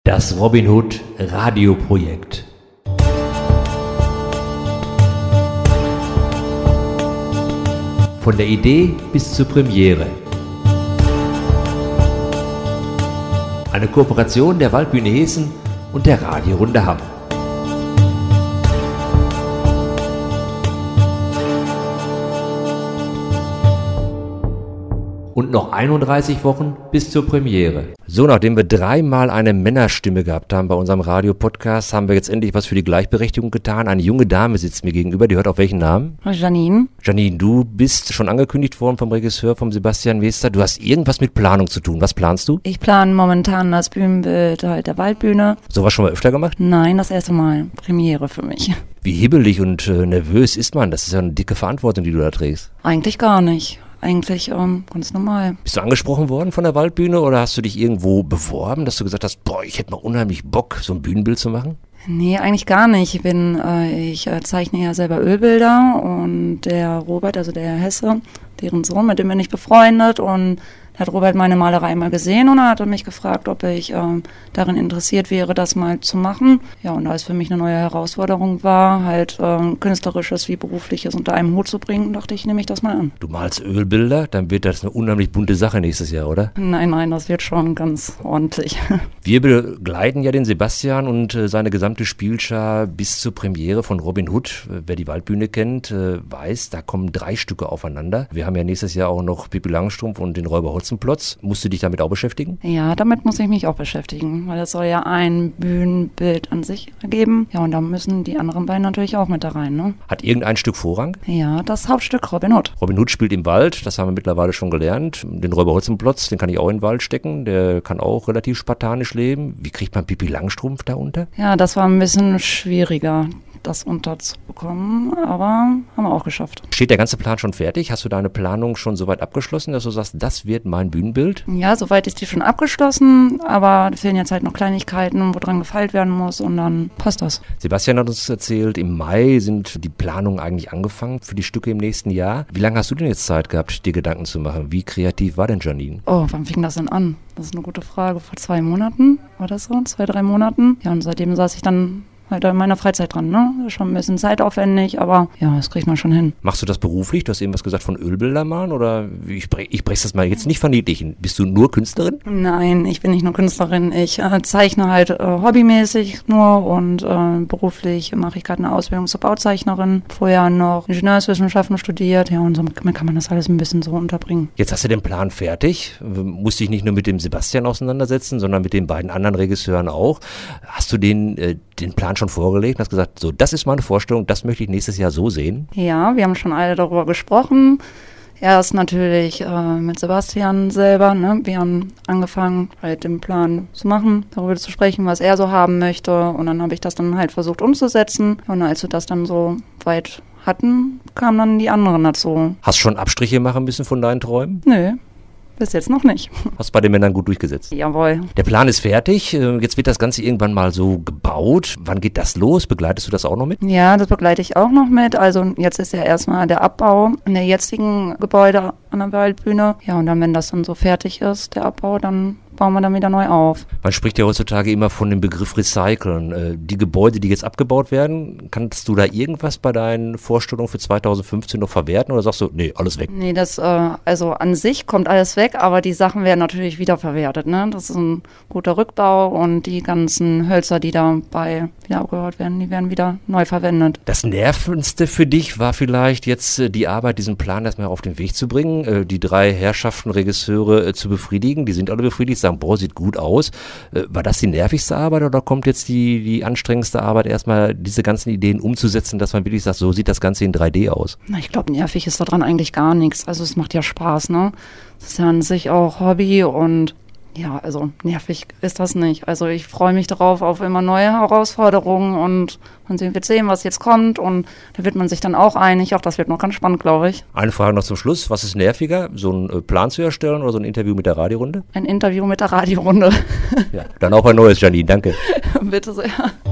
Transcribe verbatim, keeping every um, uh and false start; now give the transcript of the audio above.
Das Robin Hood Radioprojekt. Von der Idee bis zur Premiere. Eine Kooperation der Waldbühne Hessen und der Radiorunde Hamm. Und noch einunddreißig Wochen bis zur Premiere. So, nachdem wir dreimal eine Männerstimme gehabt haben bei unserem Radio-Podcast, haben wir jetzt endlich was für die Gleichberechtigung getan. Eine junge Dame sitzt mir gegenüber, die hört auf welchen Namen? Janine. Janine, du bist schon angekündigt worden vom Regisseur, vom Sebastian Wester. Du hast irgendwas mit Planung zu tun. Was planst du? Ich plane momentan das Bühnenbild halt der Waldbühne. Sowas schon mal öfter gemacht? Nein, das erste Mal. Premiere für mich. Wie hibbelig und äh, nervös ist man? Das ist ja eine dicke Verantwortung, die du da trägst. Eigentlich gar nicht. Eigentlich ähm, ganz normal. Bist du angesprochen worden von der Waldbühne oder hast du dich irgendwo beworben, dass du gesagt hast, boah, ich hätte mal unheimlich Bock, so ein Bühnenbild zu machen? Nee, eigentlich gar nicht. Ich bin, äh, ich äh, zeichne ja selber Ölbilder und der Robert, also der Herr Hesse, deren Sohn, mit dem bin ich befreundet und da hat Robert meine Malerei mal gesehen und er hat mich gefragt, ob ich ähm, darin interessiert wäre, das mal zu machen. Ja, und da es für mich eine neue Herausforderung war, halt ähm, Künstlerisches wie Berufliches unter einem Hut zu bringen, dachte ich, nehme ich das mal an. Du malst Ölbilder, dann wird das eine unheimlich bunte Sache nächstes Jahr, oder? Nein, nein, das wird schon ganz ordentlich. Wir begleiten ja den Sebastian und äh, seine gesamte Spielschar bis zur Premiere von Robin Hood. Wer die Waldbühne kennt, äh, weiß, da kommen drei Stücke aufeinander. Wir haben ja nächstes Jahr auch noch Pippi Langstrumpf und den Räuber Hotzenplotz. Musst du dich damit auch beschäftigen? Ja, damit muss ich mich auch beschäftigen, weil es soll ja ein Bühnenbild an sich ergeben. Ja, und da müssen die anderen beiden natürlich auch mit da rein, ne? Hat irgendein Stück Vorrang? Ja, das Hauptstück Robin Hood. Robin Hood spielt im Wald, das haben wir mittlerweile schon gelernt. Den Räuber Hotzenplotz, den kann ich auch in den Wald stecken. Der kann auch relativ spartanisch leben. Wie kriegt man Pippi Langstrumpf da unter? Ja, das war ein bisschen schwieriger, das unterzubekommen, aber haben wir auch geschafft. Steht der ganze Plan schon fertig? Hast du deine Planung schon soweit abgeschlossen, dass du sagst, das wird mein Bühnenbild? Ja, soweit ist die schon abgeschlossen, aber fehlen jetzt halt noch Kleinigkeiten, wo dran gefeilt werden muss und dann passt das. Sebastian hat uns erzählt, im Mai sind die Planungen eigentlich angefangen für die Stücke im nächsten Jahr. Wie lange hast du denn jetzt Zeit gehabt, dir Gedanken zu machen? Wie kreativ war denn Janine? Oh, wann fing das denn an? Das ist eine gute Frage. Vor zwei Monaten war das so? Zwei, drei Monaten? Ja, und seitdem saß ich dann halt in meiner Freizeit dran, ne? Schon ein bisschen zeitaufwendig, aber ja, das kriegt man schon hin. Machst du das beruflich? Du hast eben was gesagt von Ölbilder malen oder ich, bre- ich breche das mal jetzt nicht verniedlichen. Bist du nur Künstlerin? Nein, ich bin nicht nur Künstlerin. Ich äh, zeichne halt äh, hobbymäßig nur und äh, beruflich mache ich gerade eine Ausbildung zur Bauzeichnerin. Vorher noch Ingenieurswissenschaften studiert, ja, und so kann man das alles ein bisschen so unterbringen. Jetzt hast du den Plan fertig. Musst dich nicht nur mit dem Sebastian auseinandersetzen, sondern mit den beiden anderen Regisseuren auch. Hast du den, äh, den Plan schon vorgelegt und hast gesagt, so, das ist meine Vorstellung, das möchte ich nächstes Jahr so sehen? Ja, wir haben schon alle darüber gesprochen. Erst natürlich äh, mit Sebastian selber, ne? Wir haben angefangen, halt den Plan zu machen, darüber zu sprechen, was er so haben möchte. Und dann habe ich das dann halt versucht umzusetzen. Und als wir das dann so weit hatten, kamen dann die anderen dazu. Hast du schon Abstriche machen müssen von deinen Träumen? Nö. Bis jetzt noch nicht. Hast bei den Männern gut durchgesetzt? Jawohl. Der Plan ist fertig. Jetzt wird das Ganze irgendwann mal so gebaut. Wann geht das los? Begleitest du das auch noch mit? Ja, das begleite ich auch noch mit. Also jetzt ist ja erstmal der Abbau in der jetzigen Gebäude an der Waldbühne. Ja, und dann, wenn das dann so fertig ist, der Abbau, dann bauen wir dann wieder neu auf. Man spricht ja heutzutage immer von dem Begriff Recyceln. Die Gebäude, die jetzt abgebaut werden, kannst du da irgendwas bei deinen Vorstellungen für zweitausendfünfzehn noch verwerten oder sagst du, nee, alles weg? Nee, das, äh, also an sich kommt alles weg, aber die Sachen werden natürlich wiederverwertet, ne? Das ist ein guter Rückbau und die ganzen Hölzer, die dabei wieder abgebaut werden, die werden wieder neu verwendet. Das Nervendste für dich war vielleicht jetzt äh, die Arbeit, diesen Plan erstmal auf den Weg zu bringen, äh, die drei Herrschaften, Regisseure äh, zu befriedigen. Die sind alle befriedigt, sagen, boah, sieht gut aus. Äh, war das die nervigste Arbeit oder kommt jetzt die, die anstrengendste Arbeit, erstmal diese ganzen Ideen umzusetzen, dass man wirklich sagt, so sieht das Ganze in drei D aus? Na, ich glaube, nervig ist daran eigentlich gar nichts. Also es macht ja Spaß, ne? Das ist ja an sich auch Hobby und ja, also nervig ist das nicht. Also ich freue mich darauf auf immer neue Herausforderungen und man wird sehen, was jetzt kommt und da wird man sich dann auch einig. Auch das wird noch ganz spannend, glaube ich. Eine Frage noch zum Schluss. Was ist nerviger, so einen Plan zu erstellen oder so ein Interview mit der Radiorunde? Ein Interview mit der Radiorunde. Ja, dann auch ein neues, Janine. Danke. Bitte sehr.